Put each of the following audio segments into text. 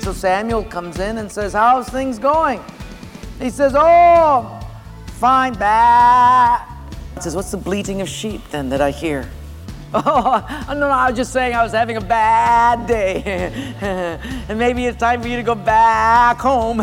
So Samuel comes in and says, how's things going? He says, oh, fine, bad. He says, what's the bleating of sheep then that I hear? Oh, no, I was just saying I was having a bad day. And maybe it's time for you to go back home.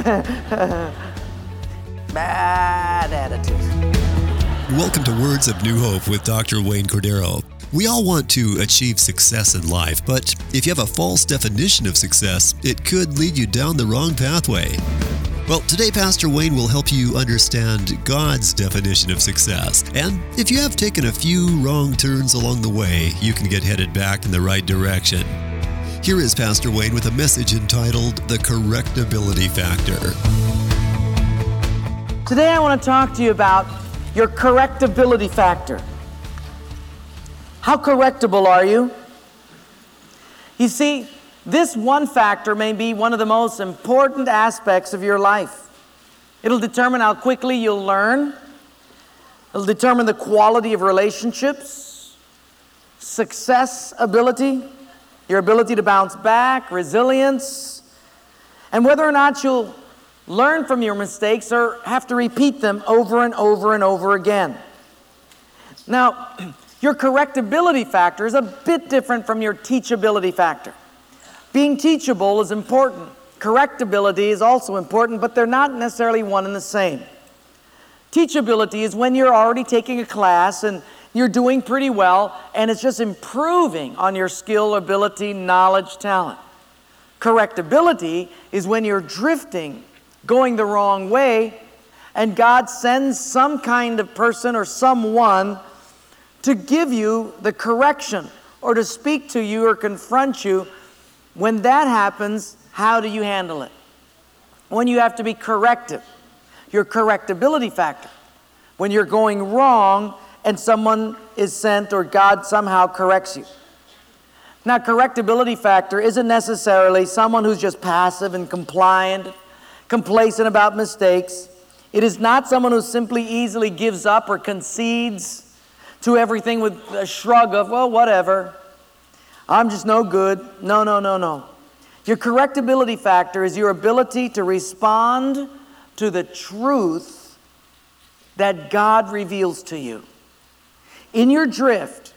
Bad attitude. Welcome to Words of New Hope with Dr. Wayne Cordero. We all want to achieve success in life, but if you have a false definition of success, it could lead you down the wrong pathway. Well, today Pastor Wayne will help you understand God's definition of success. And if you have taken a few wrong turns along the way, you can get headed back in the right direction. Here is Pastor Wayne with a message entitled The Correctability Factor. Today I want to talk to you about your correctability factor. How correctable are you? You see, this one factor may be one of the most important aspects of your life. It'll determine how quickly you'll learn. It'll determine the quality of relationships, success ability, your ability to bounce back, resilience, and whether or not you'll learn from your mistakes or have to repeat them over and over and over again. Now, your correctability factor is a bit different from your teachability factor. Being teachable is important. Correctability is also important, but they're not necessarily one and the same. Teachability is when you're already taking a class and you're doing pretty well and it's just improving on your skill, ability, knowledge, talent. Correctability is when you're drifting, going the wrong way, and God sends some kind of person or someone to give you the correction or to speak to you or confront you. When that happens, how do you handle it? When you have to be corrective, your correctability factor. When you're going wrong and someone is sent or God somehow corrects you. Now, correctability factor isn't necessarily someone who's just passive and compliant, complacent about mistakes. It is not someone who simply easily gives up or concedes to everything with a shrug of, well, whatever. I'm just no good. No. Your correctability factor is your ability to respond to the truth that God reveals to you. In your drift,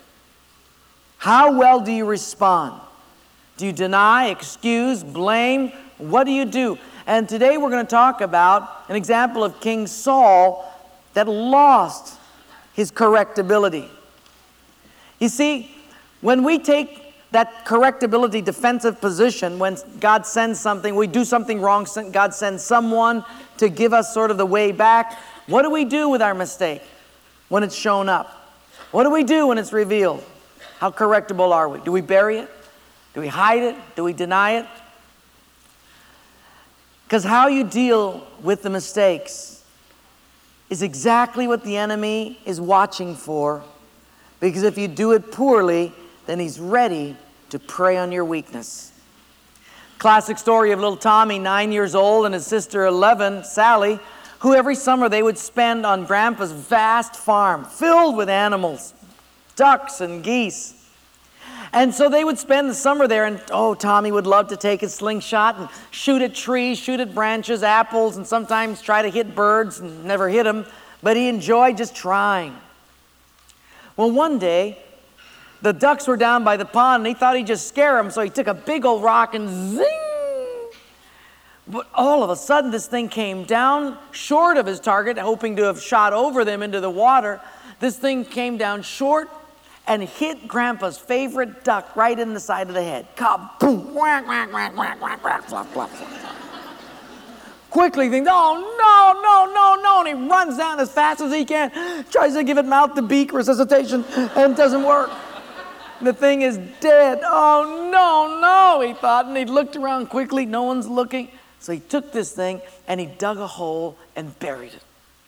how well do you respond? Do you deny, excuse, blame? What do you do? And today we're going to talk about an example of King Saul that lost his correctability. You see, when we take that correctability defensive position, when God sends something, we do something wrong, God sends someone to give us sort of the way back. What do we do with our mistake when it's shown up? What do we do when it's revealed? How correctable are we? Do we bury it? Do we hide it? Do we deny it? Because how you deal with the mistakes is exactly what the enemy is watching for. Because if you do it poorly, then he's ready to prey on your weakness. Classic story of little Tommy, 9 years old, and his sister 11, Sally, who every summer they would spend on Grandpa's vast farm filled with animals, ducks and geese. And so they would spend the summer there, and Tommy would love to take his slingshot and shoot at trees, shoot at branches, apples, and sometimes try to hit birds and never hit them, but he enjoyed just trying. Well, one day, the ducks were down by the pond, and he thought he'd just scare them, so he took a big old rock and zing! But all of a sudden, this thing came down short of his target, hoping to have shot over them into the water. This thing came down short and hit Grandpa's favorite duck right in the side of the head. Kaboom! Whack, whack, whack, whack, whack, whack, flop, flop, flop. Quickly thinks, no, and he runs down as fast as he can, tries to give it mouth-to-beak resuscitation, and it doesn't work. The thing is dead. Oh, no, he thought, and he looked around quickly. No one's looking. So he took this thing, and he dug a hole and buried it.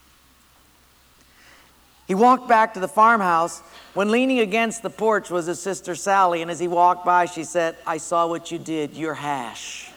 He walked back to the farmhouse when leaning against the porch was his sister Sally, and as he walked by, she said, I saw what you did. You're hash.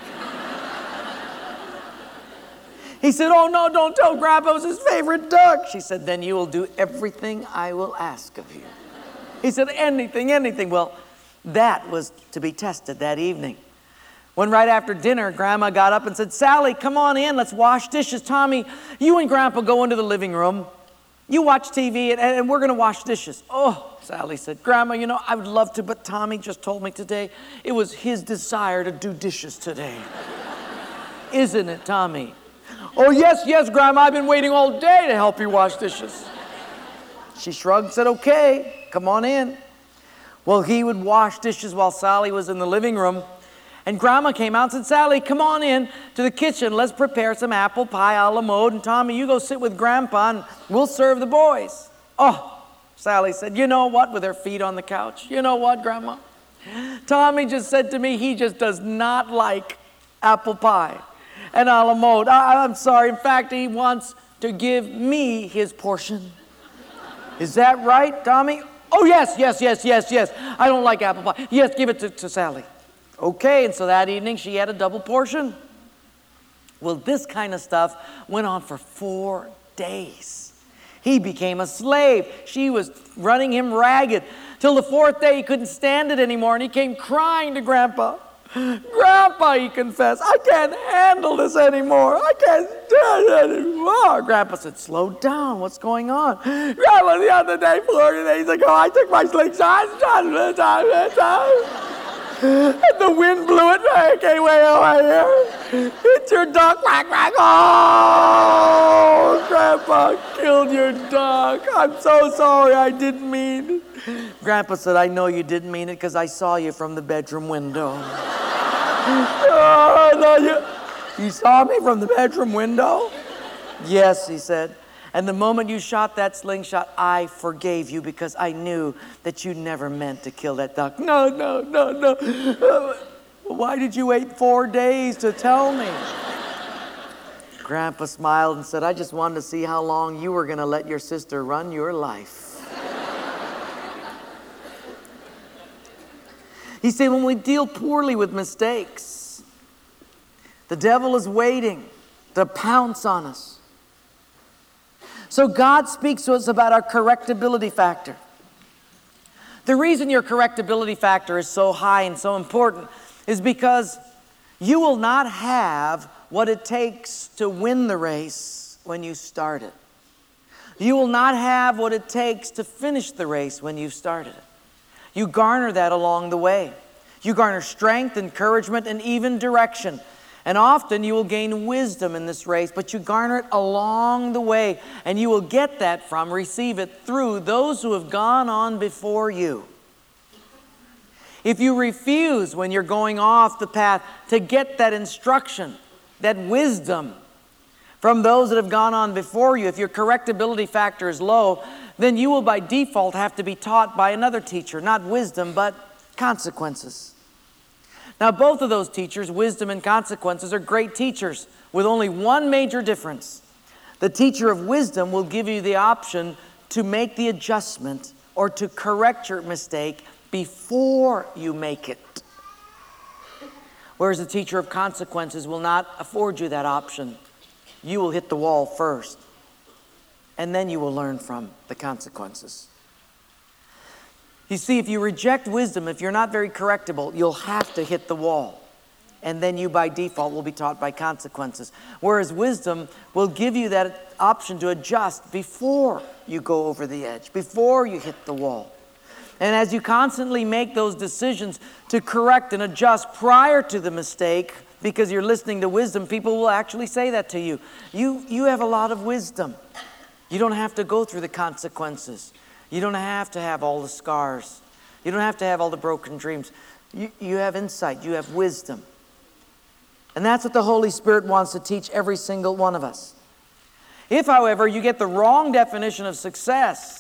He said, oh, no, don't tell Grandpa. It was his favorite duck. She said, then you will do everything I will ask of you. He said, anything. Well, that was to be tested that evening. When right after dinner, Grandma got up and said, Sally, come on in, let's wash dishes. Tommy, you and Grandpa go into the living room. You watch TV and we're going to wash dishes. Oh, Sally said, Grandma, you know, I would love to, but Tommy just told me today it was his desire to do dishes today. Isn't it, Tommy? Oh, yes, yes, Grandma, I've been waiting all day to help you wash dishes. She shrugged and said, okay, come on in. Well, he would wash dishes while Sally was in the living room. And Grandma came out and said, Sally, come on in to the kitchen. Let's prepare some apple pie a la mode. And Tommy, you go sit with Grandpa and we'll serve the boys. Oh, Sally said, you know what, with her feet on the couch? You know what, Grandma? Tommy just said to me he just does not like apple pie and a la mode. I'm sorry. In fact, he wants to give me his portion. Is that right, Tommy? Oh, yes, yes, yes, yes, yes. I don't like apple pie. Yes, give it to Sally. Okay, and so that evening she had a double portion. Well, this kind of stuff went on for 4 days. He became a slave. She was running him ragged. Till the 4th day he couldn't stand it anymore and he came crying to Grandpa. Grandpa, he confessed, I can't handle this anymore. I can't stand it anymore. Grandpa said, slow down. What's going on? Grandpa, the other day, 4 days ago, I took my slingshot and the wind blew it back way over here. Hit your duck, quack, quack. Oh, Grandpa killed your duck. I'm so sorry, I didn't mean it. Grandpa said, I know you didn't mean it because I saw you from the bedroom window. Oh, no, you saw me from the bedroom window? Yes, he said. And the moment you shot that slingshot, I forgave you because I knew that you never meant to kill that duck. No, no, no, no. Why did you wait 4 days to tell me? Grandpa smiled and said, I just wanted to see how long you were going to let your sister run your life. He said, when we deal poorly with mistakes, the devil is waiting to pounce on us. So God speaks to us about our correctability factor. The reason your correctability factor is so high and so important is because you will not have what it takes to win the race when you start it. You will not have what it takes to finish the race when you've started it. You garner that along the way. You garner strength, encouragement, and even direction. And often you will gain wisdom in this race, but you garner it along the way. And you will get that from, receive it through those who have gone on before you. If you refuse when you're going off the path to get that instruction, that wisdom from those that have gone on before you, if your correctability factor is low, then you will by default have to be taught by another teacher, not wisdom, but consequences. Now, both of those teachers, wisdom and consequences, are great teachers with only one major difference. The teacher of wisdom will give you the option to make the adjustment or to correct your mistake before you make it. Whereas the teacher of consequences will not afford you that option. You will hit the wall first, and then you will learn from the consequences. You see, if you reject wisdom, if you're not very correctable, you'll have to hit the wall. And then you, by default, will be taught by consequences. Whereas wisdom will give you that option to adjust before you go over the edge, before you hit the wall. And as you constantly make those decisions to correct and adjust prior to the mistake, because you're listening to wisdom, people will actually say that to you. You have a lot of wisdom. You don't have to go through the consequences. You don't have to have all the scars. You don't have to have all the broken dreams. You have insight. You have wisdom. And that's what the Holy Spirit wants to teach every single one of us. If, however, you get the wrong definition of success,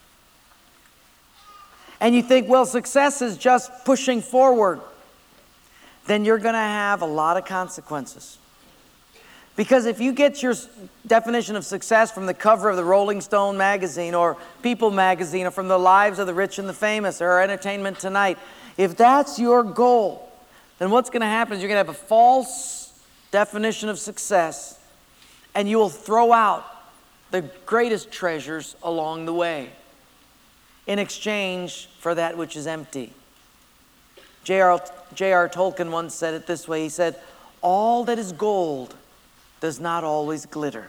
and you think, well, success is just pushing forward, then you're going to have a lot of consequences. Because if you get your definition of success from the cover of the Rolling Stone magazine or People magazine or from the Lives of the Rich and the Famous or Entertainment Tonight, if that's your goal, then what's going to happen is you're going to have a false definition of success and you will throw out the greatest treasures along the way in exchange for that which is empty. J.R. Tolkien once said it this way. He said, "All that is gold does not always glitter."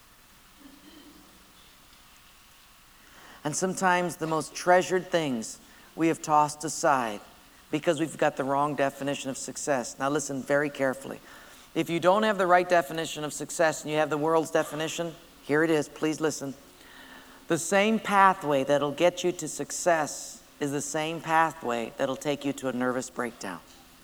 And sometimes the most treasured things we have tossed aside because we've got the wrong definition of success. Now listen very carefully. If you don't have the right definition of success and you have the world's definition, here it is, please listen. The same pathway that'll get you to success is the same pathway that'll take you to a nervous breakdown.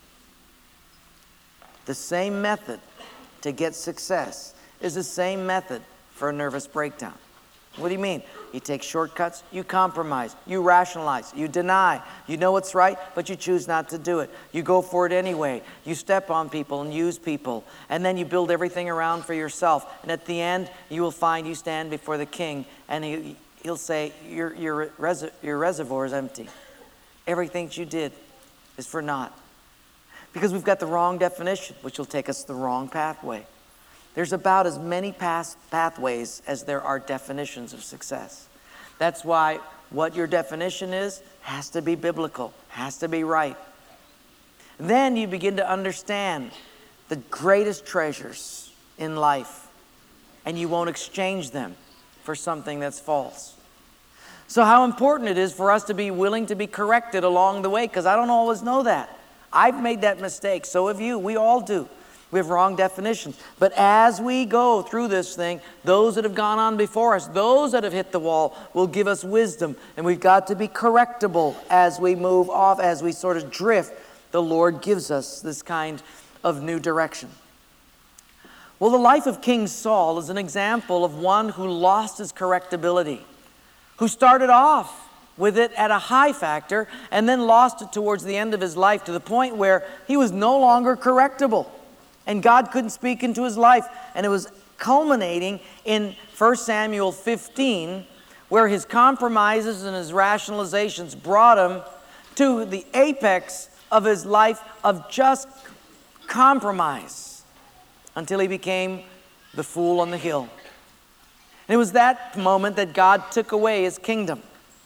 The same method to get success is the same method for a nervous breakdown. What do you mean? You take shortcuts, you compromise, you rationalize, you deny. You know what's right, but you choose not to do it. You go for it anyway. You step on people and use people, and then you build everything around for yourself. And at the end, you will find you stand before the king, and he'll say, your reservoir is empty. Everything you did is for naught. Because we've got the wrong definition, which will take us the wrong pathway. There's about as many pathways as there are definitions of success. That's why what your definition is has to be biblical, has to be right. Then you begin to understand the greatest treasures in life, and you won't exchange them for something that's false. So how important it is for us to be willing to be corrected along the way, because I don't always know that. I've made that mistake, so have you. We all do. We have wrong definitions. But as we go through this thing, those that have gone on before us, those that have hit the wall, will give us wisdom. And we've got to be correctable as we move off, as we sort of drift. The Lord gives us this kind of new direction. Well, the life of King Saul is an example of one who lost his correctability, who started off with it at a high factor and then lost it towards the end of his life to the point where he was no longer correctable. And God couldn't speak into his life. And it was culminating in 1 Samuel 15, where his compromises and his rationalizations brought him to the apex of his life of just compromise until he became the fool on the hill. And it was that moment that God took away his kingdom.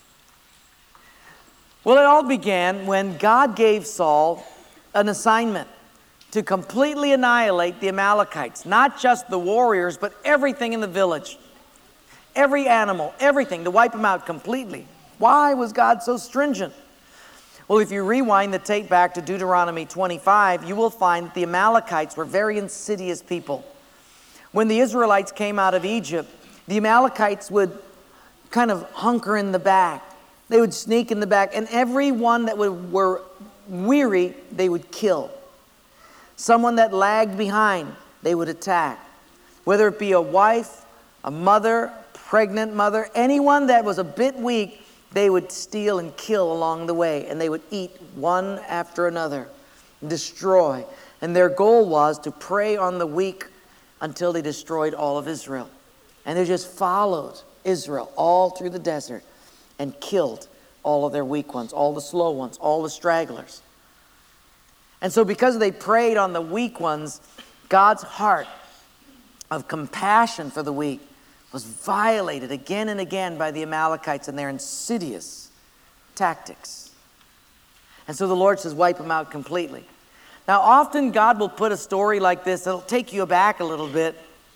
Well, it all began when God gave Saul an assignment to completely annihilate the Amalekites. Not just the warriors, but everything in the village. Every animal, everything, to wipe them out completely. Why was God so stringent? Well, if you rewind the tape back to Deuteronomy 25, you will find that the Amalekites were very insidious people. When the Israelites came out of Egypt, the Amalekites would kind of hunker in the back. They would sneak in the back, and everyone that were weary, they would kill. Someone that lagged behind, they would attack. Whether it be a wife, a mother, pregnant mother, anyone that was a bit weak, they would steal and kill along the way. And they would eat one after another, destroy. And their goal was to prey on the weak until they destroyed all of Israel. And they just followed Israel all through the desert and killed all of their weak ones, all the slow ones, all the stragglers. And so because they preyed on the weak ones, God's heart of compassion for the weak was violated again and again by the Amalekites and their insidious tactics. And so the Lord says, wipe them out completely. Now, often God will put a story like this that'll take you aback a little bit,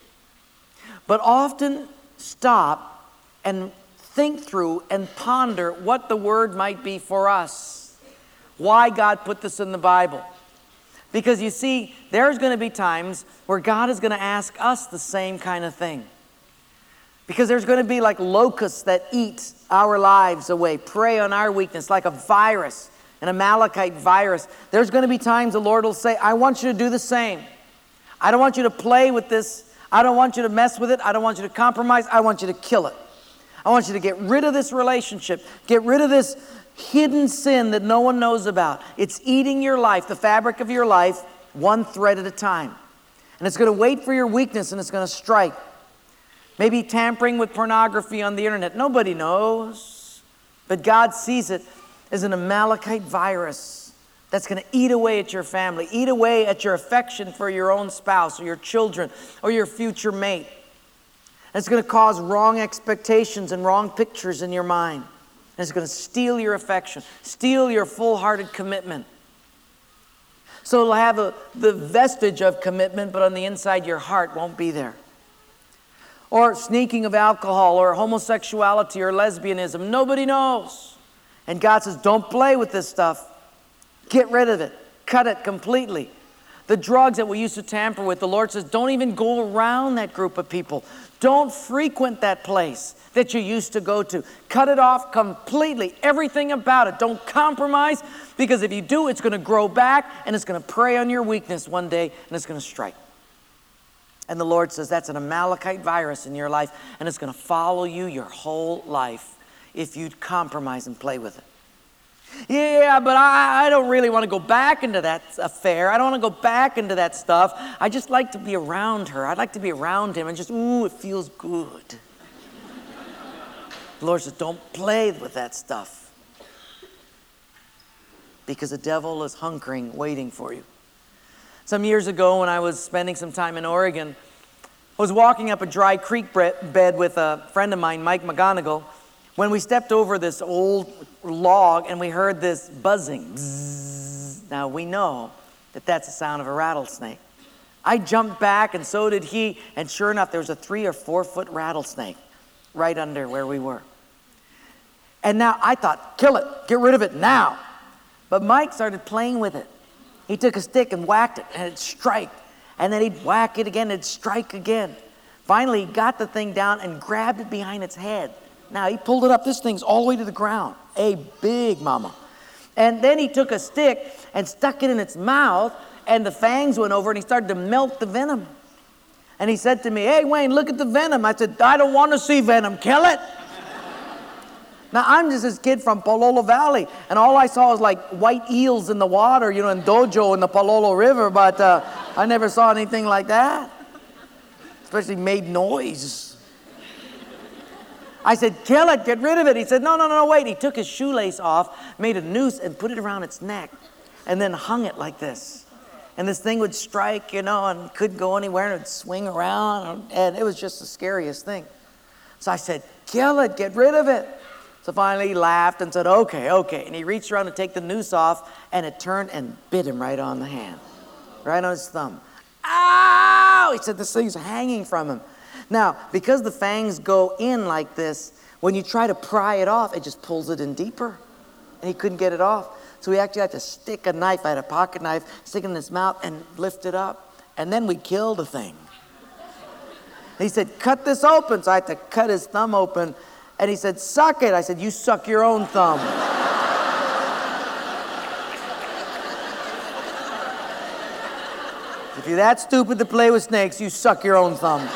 but often stop and think through and ponder what the word might be for us. Why God put this in the Bible. Because you see, there's going to be times where God is going to ask us the same kind of thing. Because there's going to be like locusts that eat our lives away, prey on our weakness, like a virus, an Amalekite virus. There's going to be times the Lord will say, I want you to do the same. I don't want you to play with this. I don't want you to mess with it. I don't want you to compromise. I want you to kill it. I want you to get rid of this relationship. Get rid of this hidden sin that no one knows about. It's eating your life, the fabric of your life, one thread at a time. And it's going to wait for your weakness and it's going to strike. Maybe tampering with pornography on the internet. Nobody knows. But God sees it as an Amalekite virus that's going to eat away at your family, eat away at your affection for your own spouse or your children or your future mate. And it's going to cause wrong expectations and wrong pictures in your mind. And it's going to steal your affection, steal your full-hearted commitment. So it'll have the vestige of commitment, but on the inside your heart won't be there. Or sneaking of alcohol, or homosexuality, or lesbianism. Nobody knows. And God says, don't play with this stuff. Get rid of it. Cut it completely. The drugs that we used to tamper with, the Lord says, don't even go around that group of people. Don't frequent that place that you used to go to. Cut it off completely. Everything about it. Don't compromise, because if you do, it's going to grow back and it's going to prey on your weakness one day and it's going to strike. And the Lord says that's an Amalekite virus in your life, and it's going to follow you your whole life if you compromise and play with it. Yeah, but I don't really want to go back into that affair. I don't want to go back into that stuff. I just like to be around her. I'd like to be around him and just, it feels good. The Lord says, don't play with that stuff, because the devil is hunkering, waiting for you. Some years ago, when I was spending some time in Oregon, I was walking up a dry creek bed with a friend of mine, Mike McGonigal, when we stepped over this old log and we heard this buzzing. Bzzz. Now we know that that's the sound of a rattlesnake. I jumped back, and so did he, and sure enough, there was a 3 or 4 foot rattlesnake right under where we were. And now I thought, kill it, get rid of it now. But Mike started playing with it. He took a stick and whacked it, and it'd strike. And then he'd whack it again, it'd strike again. Finally, he got the thing down and grabbed it behind its head. Now, he pulled it up. This thing's all the way to the ground. A big mama. And then he took a stick and stuck it in its mouth, and the fangs went over, and he started to melt the venom. And he said to me, hey, Wayne, look at the venom. I said, I don't want to see venom. Kill it. Now, I'm just this kid from Palolo Valley, and all I saw was like white eels in the water, in Dojo in the Palolo River, but I never saw anything like that, especially made noise. I said, kill it, get rid of it. He said, no, wait. He took his shoelace off, made a noose, and put it around its neck, and then hung it like this. And this thing would strike, and couldn't go anywhere, and it would swing around, and it was just the scariest thing. So I said, kill it, get rid of it. So finally he laughed and said, okay. And he reached around to take the noose off, and it turned and bit him right on the hand, right on his thumb. Ow! He said, this thing's hanging from him. Now, because the fangs go in like this, when you try to pry it off, it just pulls it in deeper. And he couldn't get it off. So we actually had to stick a knife, I had a pocket knife, stick it in his mouth and lift it up. And then we killed the thing. He said, cut this open. So I had to cut his thumb open. And he said, suck it. I said, you suck your own thumb. If you're that stupid to play with snakes, you suck your own thumb.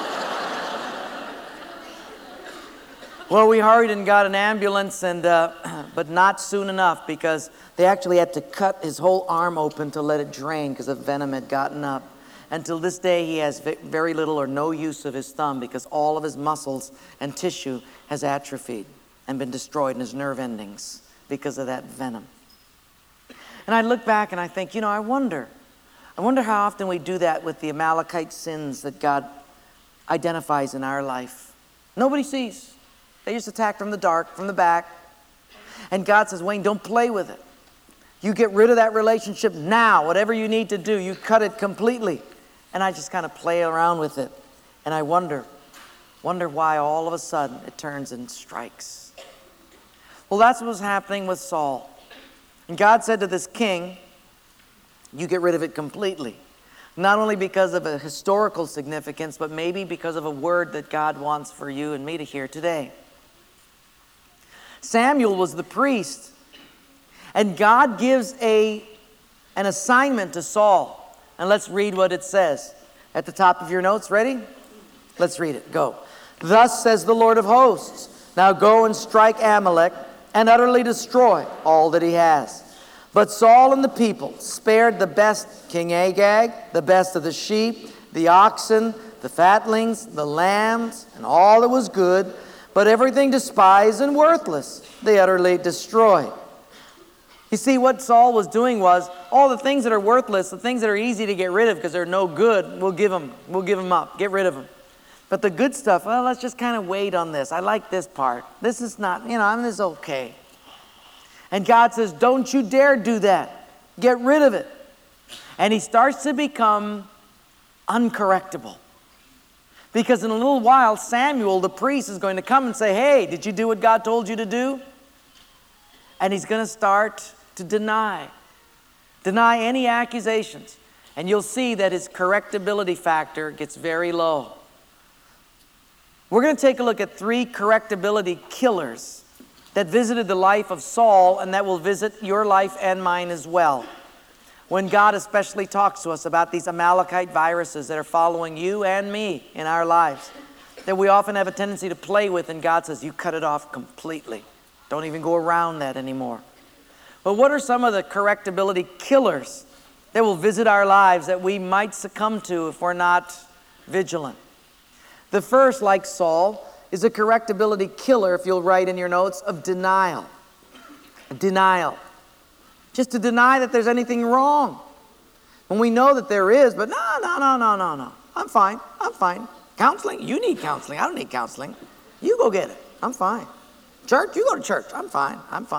Well, we hurried and got an ambulance, but not soon enough, because they actually had to cut his whole arm open to let it drain because the venom had gotten up. Until this day, he has very little or no use of his thumb, because all of his muscles and tissue has atrophied and been destroyed in his nerve endings because of that venom. And I look back and I think, I wonder how often we do that with the Amalekite sins that God identifies in our life. Nobody sees. They just attack from the dark, from the back. And God says, Wayne, don't play with it. You get rid of that relationship now. Whatever you need to do, you cut it completely. And I just kind of play around with it. And I wonder why all of a sudden it turns and strikes. Well, that's what was happening with Saul. And God said to this king, you get rid of it completely. Not only because of a historical significance, but maybe because of a word that God wants for you and me to hear today. Samuel was the priest. And God gives an assignment to Saul. And let's read what it says at the top of your notes. Ready? Let's read it. Go. Thus says the Lord of hosts, now go and strike Amalek and utterly destroy all that he has. But Saul and the people spared the best, King Agag, the best of the sheep, the oxen, the fatlings, the lambs, and all that was good, but everything despised and worthless they utterly destroyed. You see, what Saul was doing was, all the things that are worthless, the things that are easy to get rid of because they're no good, we'll give them up, get rid of them. But the good stuff, well, let's just kind of wait on this. I like this part. This is not, this is okay. And God says, don't you dare do that. Get rid of it. And he starts to become uncorrectable. Because in a little while, Samuel, the priest, is going to come and say, hey, did you do what God told you to do? And he's going to start to deny any accusations. And you'll see that his correctability factor gets very low. We're going to take a look at 3 correctability killers that visited the life of Saul and that will visit your life and mine as well. When God especially talks to us about these Amalekite viruses that are following you and me in our lives, that we often have a tendency to play with, and God says, you cut it off completely. Don't even go around that anymore. But what are some of the correctability killers that will visit our lives that we might succumb to if we're not vigilant? The first, like Saul, is a correctability killer, if you'll write in your notes, of denial. Denial. Just to deny that there's anything wrong. When we know that there is, but no. I'm fine. Counseling? You need counseling. I don't need counseling. You go get it. I'm fine. Church? You go to church. I'm fine.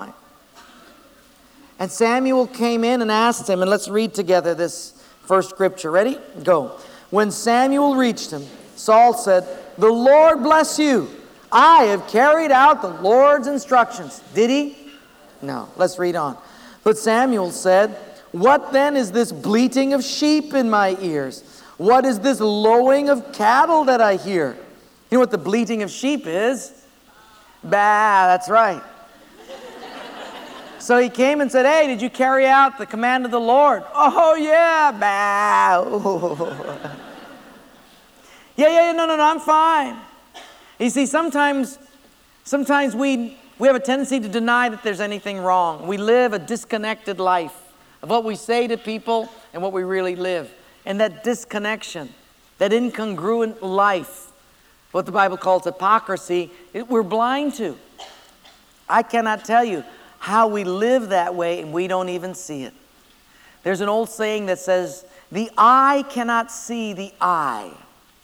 And Samuel came in and asked him, and let's read together this first scripture. Ready? Go. When Samuel reached him, Saul said, the Lord bless you. I have carried out the Lord's instructions. Did he? No. Let's read on. But Samuel said, what then is this bleating of sheep in my ears? What is this lowing of cattle that I hear? You know what the bleating of sheep is? Bah, that's right. So he came and said, hey, did you carry out the command of the Lord? Oh, yeah, bah. Yeah, no, I'm fine. You see, sometimes we have a tendency to deny that there's anything wrong. We live a disconnected life of what we say to people and what we really live. And that disconnection, that incongruent life, what the Bible calls hypocrisy, we're blind to. I cannot tell you how we live that way and we don't even see it. There's an old saying that says, the eye cannot see the eye.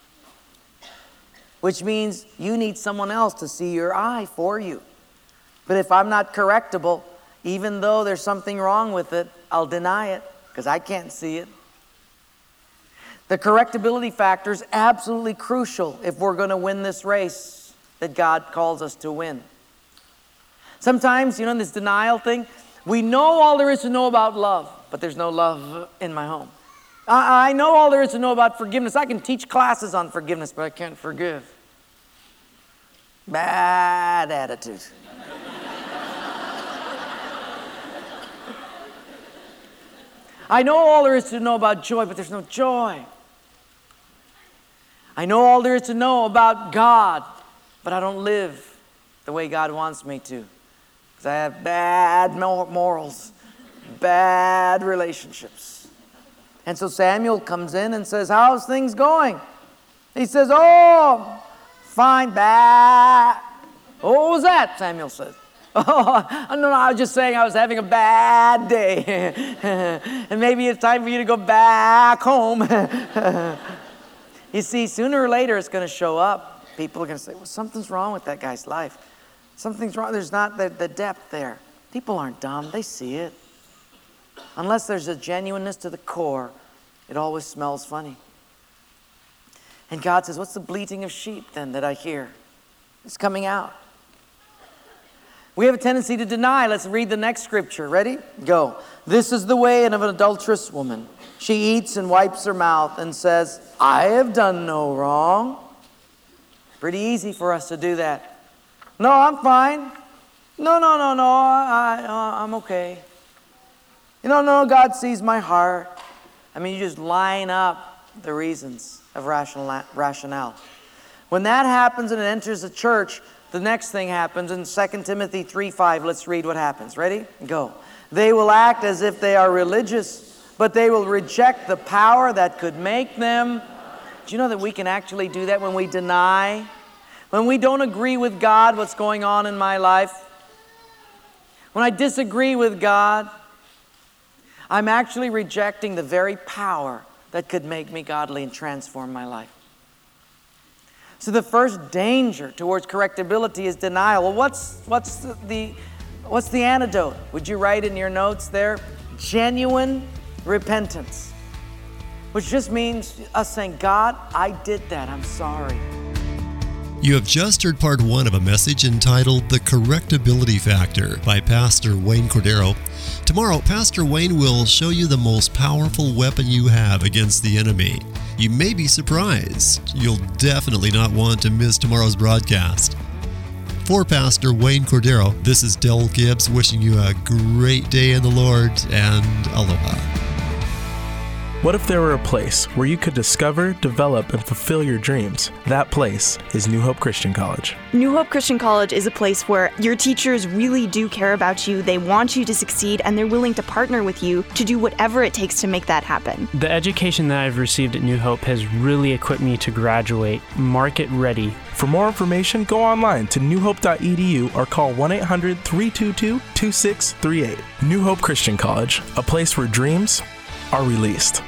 Which means you need someone else to see your eye for you. But if I'm not correctable, even though there's something wrong with it, I'll deny it because I can't see it. The correctability factor is absolutely crucial if we're going to win this race that God calls us to win. Sometimes, in this denial thing, we know all there is to know about love, but there's no love in my home. I know all there is to know about forgiveness. I can teach classes on forgiveness, but I can't forgive. Bad attitude. I know all there is to know about joy, but there's no joy. I know all there is to know about God, but I don't live the way God wants me to. Because I have bad morals, bad relationships. And so Samuel comes in and says, how's things going? He says, oh, fine, bad. Oh, what was that? Samuel says. Oh, no, I was just saying I was having a bad day. And maybe it's time for you to go back home. You see, sooner or later it's going to show up. People are going to say, well, something's wrong with that guy's life. Something's wrong. There's not the depth there. People aren't dumb. They see it. Unless there's a genuineness to the core, it always smells funny. And God says, what's the bleating of sheep then that I hear? It's coming out. We have a tendency to deny. Let's read the next scripture. Ready? Go. This is the way of an adulterous woman. She eats and wipes her mouth and says, I have done no wrong. Pretty easy for us to do that. No, I'm fine. No, I'm okay. No, God sees my heart. I mean, you just line up the reasons of rationale. When that happens and it enters the church, the next thing happens in 2 Timothy 3:5. Let's read what happens. Ready? Go. They will act as if they are religious, but they will reject the power that could make them. Do you know that we can actually do that when we deny? When we don't agree with God, what's going on in my life? When I disagree with God, I'm actually rejecting the very power that could make me godly and transform my life. So the first danger towards correctability is denial. Well, what's the antidote? Would you write in your notes there? Genuine repentance. which just means us saying, God, I did that. I'm sorry. You have just heard part 1 of a message entitled The Correctability Factor by Pastor Wayne Cordero. Tomorrow, Pastor Wayne will show you the most powerful weapon you have against the enemy. You may be surprised. You'll definitely not want to miss tomorrow's broadcast. For Pastor Wayne Cordero, this is Del Gibbs wishing you a great day in the Lord and aloha. What if there were a place where you could discover, develop, and fulfill your dreams? That place is New Hope Christian College. New Hope Christian College is a place where your teachers really do care about you, they want you to succeed, and they're willing to partner with you to do whatever it takes to make that happen. The education that I've received at New Hope has really equipped me to graduate market ready. For more information, go online to newhope.edu or call 1-800-322-2638. New Hope Christian College, a place where dreams are released.